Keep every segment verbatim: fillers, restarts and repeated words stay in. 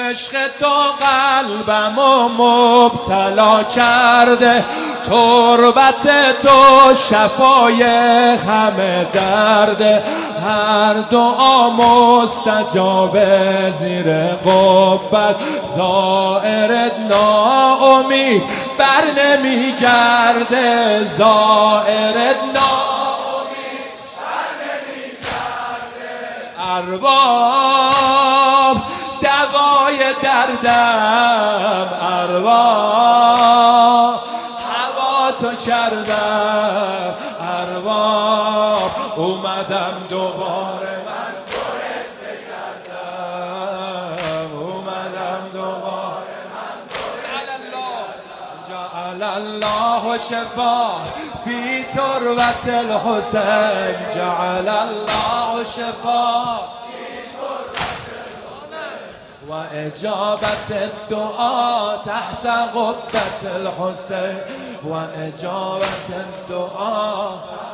عشق تو قلبمو مبتلا کرده، تربت تو شفای همه درده، هر دعا مستجابه زیر قبت، زائرت ناامید بر نمیگرده، زائرت ناامید بر نمیگرده. ارباب دوای دردم، ارباب هوا تو کردم، ارباب اومدم دوباره من درست بگردم، اومدم دوباره من درست. جعل الله شفا فی تربت الحسین، جعل الله شفا و اجابت الدعا تحت قبة الحسین، و اجابت الدعا.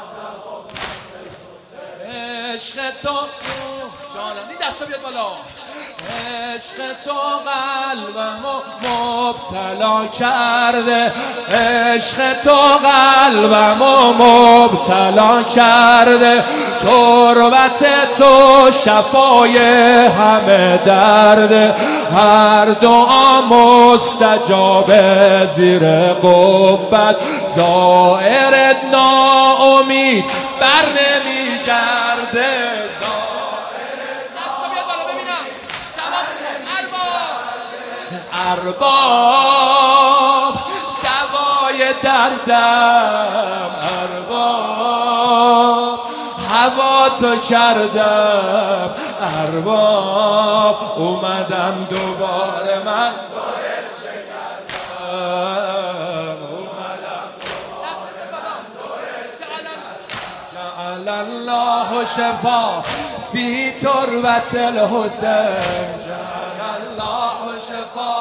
عشق تو جانم این دستا بیاد بالا. عشق تو قلبمو مبتلا کرده، عشق تو قلبمو مبتلا کرده، تربت تو شفای همه درده، هر دعا مستجابه زیر قبت، زائرت ناامید بر نمیگرده. ارباب دوای دردم، ارباب هوا تو کردم، ارباب اومدم دوباره من درست بگردم، اومدم دوباره جعل الله شفا فی تربت الحسین، جعل الله شفا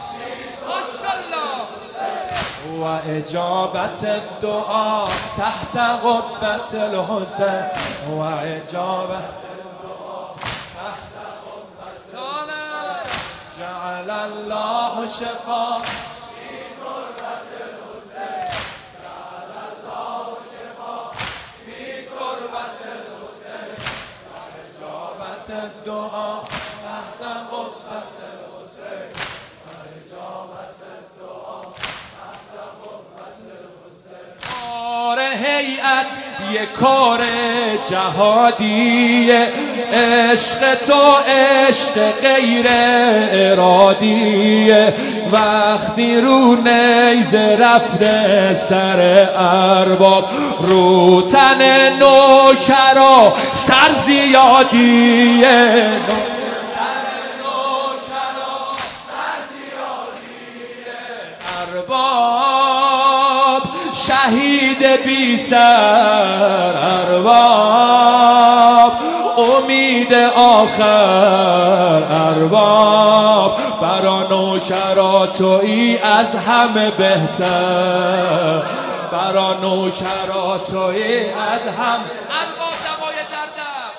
و اجابت الدعا تحت قبة الحسین، و اجابت الدعا تحت قبة الحسین. جعل الله شفا فی تربت الحسین، جعل الله شفا فی تربت الحسین، و اجابت الدعا تحت قبة الحسین، و اجابت الدعا. هیئت یک کار جهادیه، عشق تو عشق غیر ارادیه، وقتی رو نیزه رفته سر ارباب، رو تن نوکرا سر زیادیه، شهید بی سر، ارباب امید آخر، ارباب برا نوکرا تویی از همه بهتر، برا نوکرا تویی از هم. ارباب دوای دردم،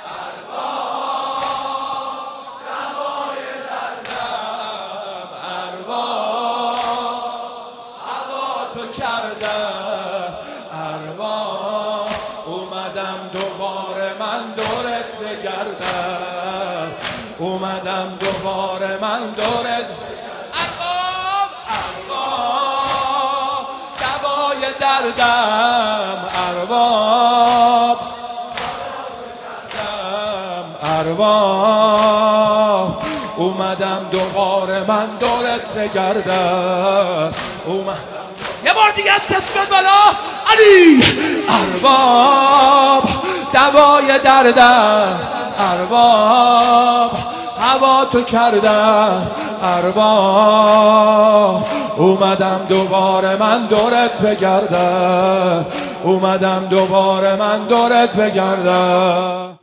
ارباب دوای دردم، ارباب هوا تو کردم، ارباب اومدم دوباره من دورت بگردم، اومدم دوباره من دورت. ارباب ارباب دوای دردم، ارباب ارباب اومدم دوباره من دورت بگردم، اومد یه بار دیگه از دست بیاد بالا. علی ارباب دوای دردم، ارباب هوا تو کردم، ارباب اومدم دوباره من دورت بگردم، اومدم دوباره من دورت بگردم.